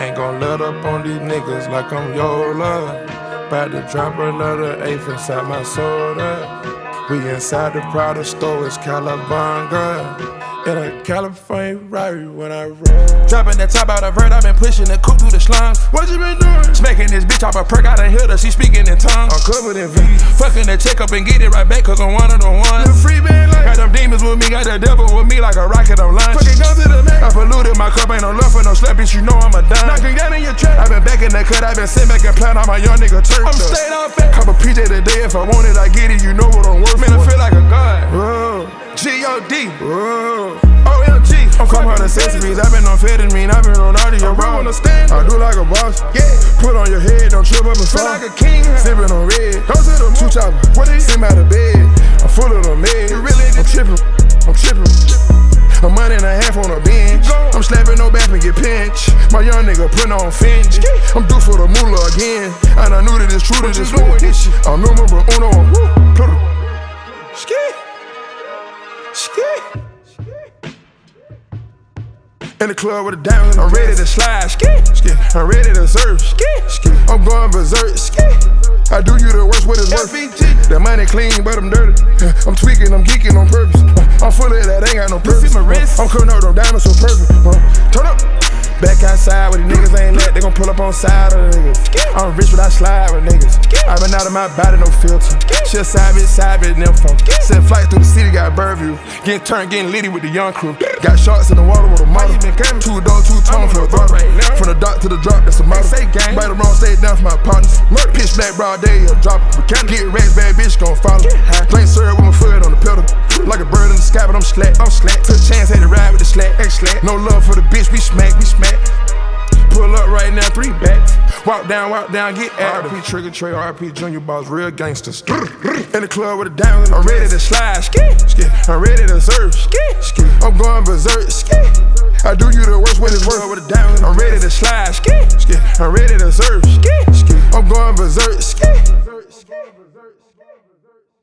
Ain't gon' let up on these niggas like I'm Yola. Bout to drop another eighth inside my soda. We inside the Prada store, it's Calabunga. In a California Rari when I roll. Dropping that top out of vert, I been pushing the coupe through the slums. What you been doing? Smacking this bitch off a perk, I done heard her, she speaking in tongues. I'm covered in V. Fucking the check up and get it right back, cause I'm one of the ones. The free man like. Got them demons with me, got the devil with me like a rocket on lunch. Fucking guns to the neck. I polluted my cup, ain't no love for no slap, bitch, you know I'm a dime. Knocking down in your trap. I been back in the cut, I been sitting back and plan on my young nigga turf. I'm staying off fat. Cop a PJ today, if I want it, I get it, you know what I'm worth. Man, I feel like a god. Whoa. G-O-D. Whoa. OMG. I'm come out of accessories, I been on amphetamine, I been on all of your bro. I do like a boss, yeah. Put on your head, don't trip up and fall. Feel like a king, sippin' on red. Go to the two chopper, what is? Sit out of bed, I'm full of the meds. I'm trippin'. A month and a half on a bench. I'm slapping no back and get pinched. My young nigga putting on Finch. I'm due for the moolah again. And I knew that it's true to this war. I'm number uno. Pluto. Ski. In the club with a diamond, I'm ready to slide. I'm ready to surf. I'm going berserk. I do you the worst, what it's worth. That money clean, but I'm dirty. I'm tweaking, I'm geeking on purpose. I'm full of that, ain't got no purpose. I'm cutting up them diamonds so perfect. Turn up. Back outside where the niggas ain't let, they gon' pull up on side of the niggas. I'm rich but I slide with niggas. I been out of my body, no filter. Shit side bitch, them folk. Set flight through the city, got Birdview. Getting turned, getting litty with the young crew. Got sharks in the water with a model. 2 dogs, 2 tones for a throttle. From the dock to the drop, that's a model. Right or wrong, stay down for my partners. Pitch black, broad day, a drop. Get racks, bad bitch gon' follow. Plain syrup with my foot on the pedal. Like a bird in the sky, but I'm slack. Took a chance, had to ride with the slack. No love for the bitch, we smack. Pull up right now, 3 backs. Walk down, get at RP Trigger Trey, RP Junior Boss, real gangsters. In the club with a diamond, I'm ready to slide. I'm ready to surf. I'm going berserk. I do you the worst when it's worth with a diamond. I'm ready to slide. I'm ready to surf. I'm going berserk.